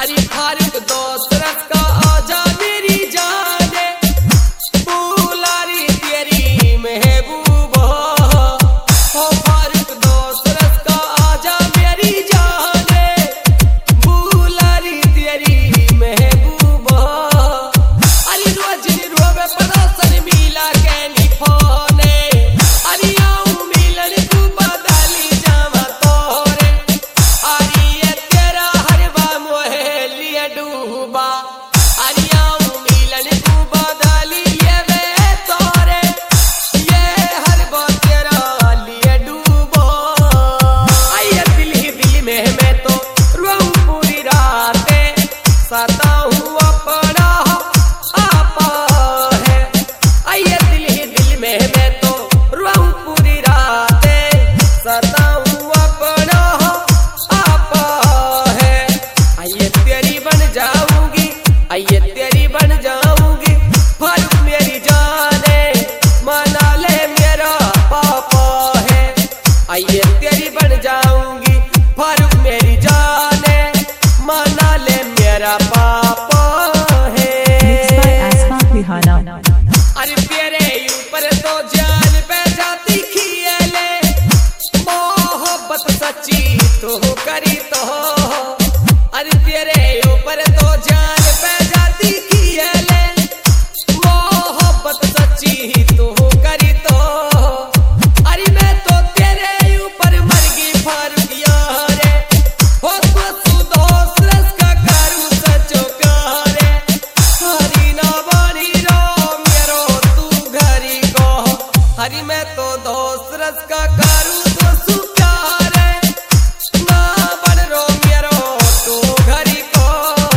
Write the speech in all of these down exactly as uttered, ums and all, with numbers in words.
अरे फारूक दोस्त रस का आजा मेरी जाने बुलारी तेरी महबूबा हो फारूक दोस्त रस का आजा मेरी जाने बुलारी तेरी महबूबा अरे रोज रोवे पड़ोसन मिला के नी फोने अरे आऊं मिलन तू बदली जावा तोरे अरे ये तेरा हरवा मोहे लिए डूबा अरे आऊं मिलन तू बदली ये वे तोरे ये हरवा तेरा लिए डूबा आये दिल ही दिल में मैं तो रोऊं पूरी रातें सता हूँ अपना आपा है आये दिल ही दिल में मैं तो रोऊं पूरी रातें सता हूँ अपना आपा है आये तेरी बन जाऊंगी आये तेरी बन जाऊंगी फारूक मेरी जाने मना ले मेरा पापा है आये तेरी बन जाऊंगी फारूक मेरी जाने मना ले मेरा पापा है Mixed by Asfaq Rihana. अरे तेरे ऊपर तो जान पे जाती खियाले मोहब्बत सच्ची तो करी तो अरे तेरे ऊपर तो जान पे जाती खियाले मोहब्बत सच्ची तो करी तो अरे मैं तो तेरे ऊपर मर गई फारूक यारे हो तो सुदोस रस का करूं सचो प्यारे हरी ना बनी रो मेरो तू घरी को हरी मैं तो दोस्त रस का करूं तो सु प्यारे ना बन रो मेरो तू घरी को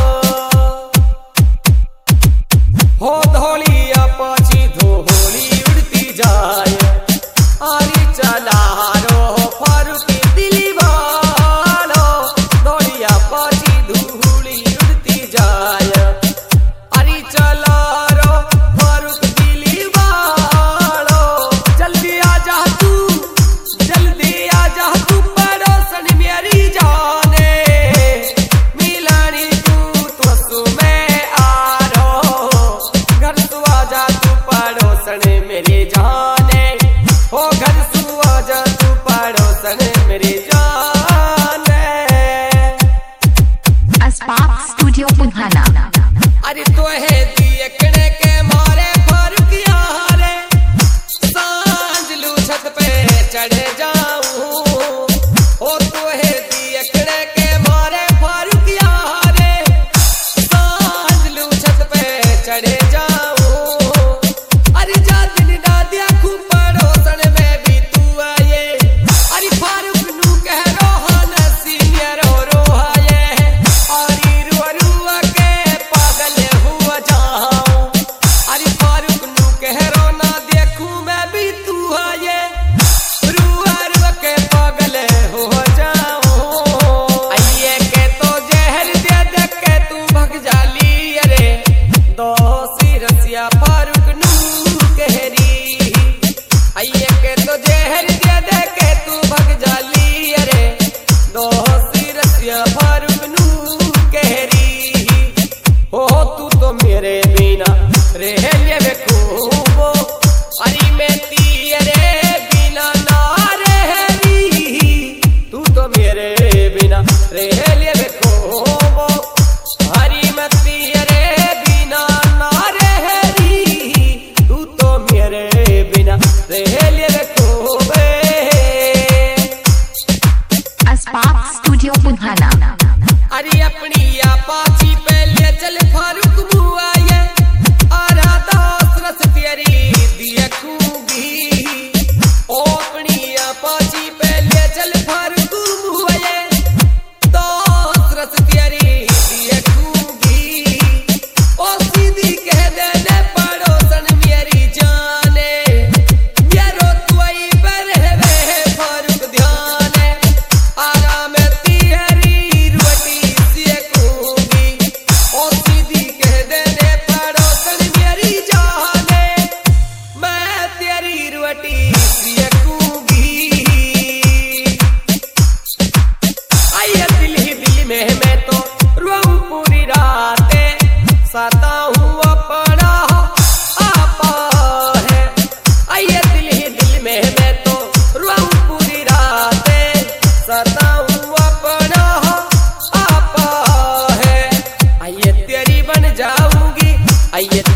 हो धोलिया पाची धोली उड़ती जाए आरी चला रो फारूक दिली वालो धोलिया पाची धूली उड़ती जाए अरे चला रो फारूक दिली वालो जल्दी आ जा तू जल्दी आ जा तू पड़ोसन मेरी जाने मिलानी तू तो सुमें आ रो घर तू आ जा तू पड़ोसन मेरी जाने हो घर तू आ जा तू पड़ोसन मेरी जाने Asfaq Studio Punhana. अरे तो है दियकड़े के मारे फारूक यारे सांझ लू छत पे चढ़ जाऊं ओ तो है दियकड़े के मारे फारूक यारे सांझ लू छत पे चढ़ जाऊं अरे जा दिल ना देखूं पड़ोसन में भी तू आए अरे फारूक नू कह रोहन सीनियर रो आए अरे रुआ रुआ के पागल हुआ जाऊं अरे फारूक नू कह रो ना देखूं मैं भी तू आए रुआ रुआ के पागल हो जाऊं आइए के तो जहर दे दे के तू भग जाली अरे दोसी रसिया फारूक नू कहरी आइए के तो जहर दे दे के तू भग जाली अरे दोसी रसिया फारूक नू कहरी हो तू तो मेरे बिना रह ले खूबो अरे मैं तेरे बिना ना रहरी तू तो मेरे बिना रह ले खूबो हरी मैं तेरे बिना ना रहरी तू तो मेरे बिना रह ले खूबे Asfaq Studio Punhana. अरे अपनी आपाची पहले चल फारूक मुआए आरा दोस्त रस तेरी देखूंगी ओ अपनी आपाची पहले चल फारूक मुआए दोस्त रस तेरी देखूंगी ओ सीधी कह देने पड़ोसन मेरी जाने मेरो तुई पर है वे फारूक ध्याने आराम तेरी रोटी सेकूंगी ओ सीधी कह देने सता हूँ अपना आपा है। आइए दिल ही दिल में मैं तो रुआऊं पूरी रातें, सता हूँ अपना आपा है। आइए तेरी बन जाऊंगी, आइए